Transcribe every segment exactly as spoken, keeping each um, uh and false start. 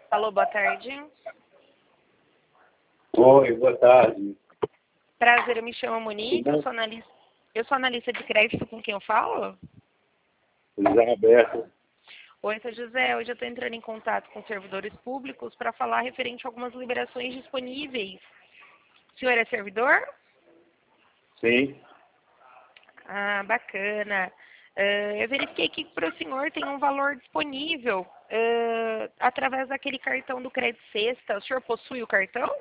Alô, boa tarde. Oi, boa tarde. Prazer, eu me chamo Monique, eu sou analista, eu sou analista de crédito, com quem eu falo? José Roberto. Oi, seu José, hoje eu estou entrando em contato com servidores públicos para falar referente a algumas liberações disponíveis. O senhor é servidor? Sim. Ah, bacana. Uh, eu verifiquei que para o senhor tem um valor disponível uh, através daquele cartão do Crédito Sexta. O senhor possui o cartão?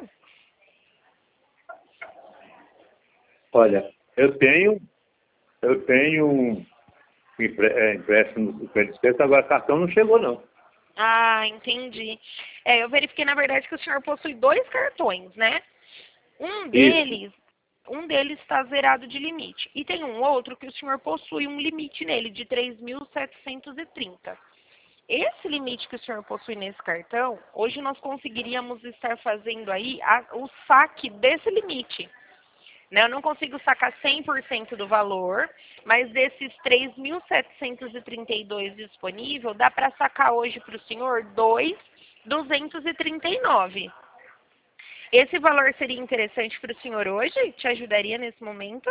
Olha, eu tenho, eu tenho um empre- é, empréstimo do Crédito Sexta, agora cartão não chegou não. Ah, entendi. É, eu verifiquei, na verdade, que o senhor possui dois cartões, né? Um Isso. deles, um deles está zerado de limite. E tem um outro que o senhor possui um limite nele de três mil setecentos e trinta. Esse limite que o senhor possui nesse cartão, hoje nós conseguiríamos estar fazendo aí a, o saque desse limite. Né? Eu não consigo sacar cem por cento do valor, mas desses três mil setecentos e trinta e dois disponível, dá para sacar hoje para o senhor dois mil duzentos e trinta e nove. Esse valor seria interessante para o senhor hoje? Te ajudaria nesse momento?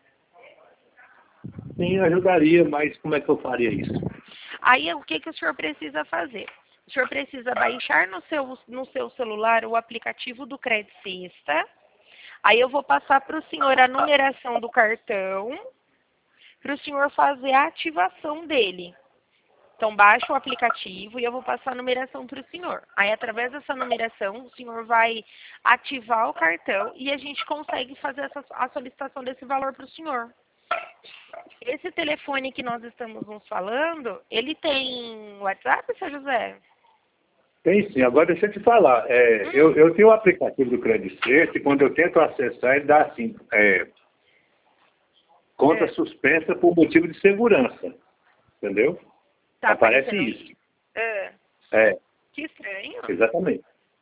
Sim, ajudaria, mas como é que eu faria isso? Aí, o que, que o senhor precisa fazer? O senhor precisa baixar no seu, no seu celular o aplicativo do Crédito Sexta. Aí eu vou passar para o senhor a numeração do cartão, para o senhor fazer a ativação dele. Então, baixa o aplicativo e eu vou passar a numeração para o senhor. Aí, através dessa numeração, o senhor vai ativar o cartão e a gente consegue fazer essa, a solicitação desse valor para o senhor. Esse telefone que nós estamos nos falando, ele tem WhatsApp, seu José? Tem sim, agora deixa eu te falar. É, Hum. eu, eu tenho o aplicativo do Crédito Sexta e quando eu tento acessar, ele dá assim, é, conta É. suspensa por motivo de segurança. Entendeu? Tá Aparece aparecendo isso. aí? É. É, Que estranho. exatamente.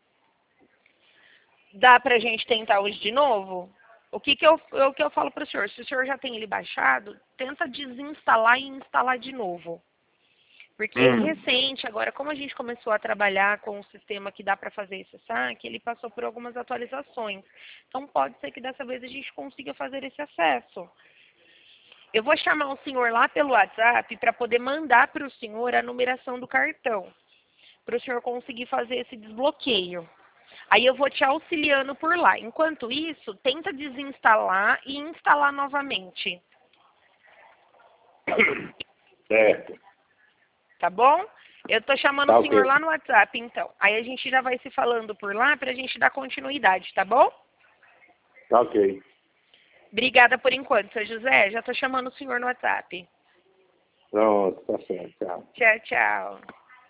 Dá pra gente tentar hoje de novo? O que que eu, o que eu falo pro senhor? Se o senhor já tem ele baixado, tenta desinstalar e instalar de novo. Porque Hum. recente, agora, como a gente começou a trabalhar com um sistema que dá para fazer esse saque, ele passou por algumas atualizações. Então, pode ser que dessa vez a gente consiga fazer esse acesso. Eu vou chamar o senhor lá pelo WhatsApp para poder mandar para o senhor a numeração do cartão, para o senhor conseguir fazer esse desbloqueio. Aí eu vou te auxiliando por lá. Enquanto isso, tenta desinstalar e instalar novamente. Certo. Tá bom? Eu tô chamando Tá o senhor ok. lá no WhatsApp, então. Aí a gente já vai se falando por lá pra gente dar continuidade, tá bom? Tá ok. Obrigada por enquanto, seu José. Já tô chamando o senhor no WhatsApp. Pronto, tá certo. Tchau. Tchau, tchau.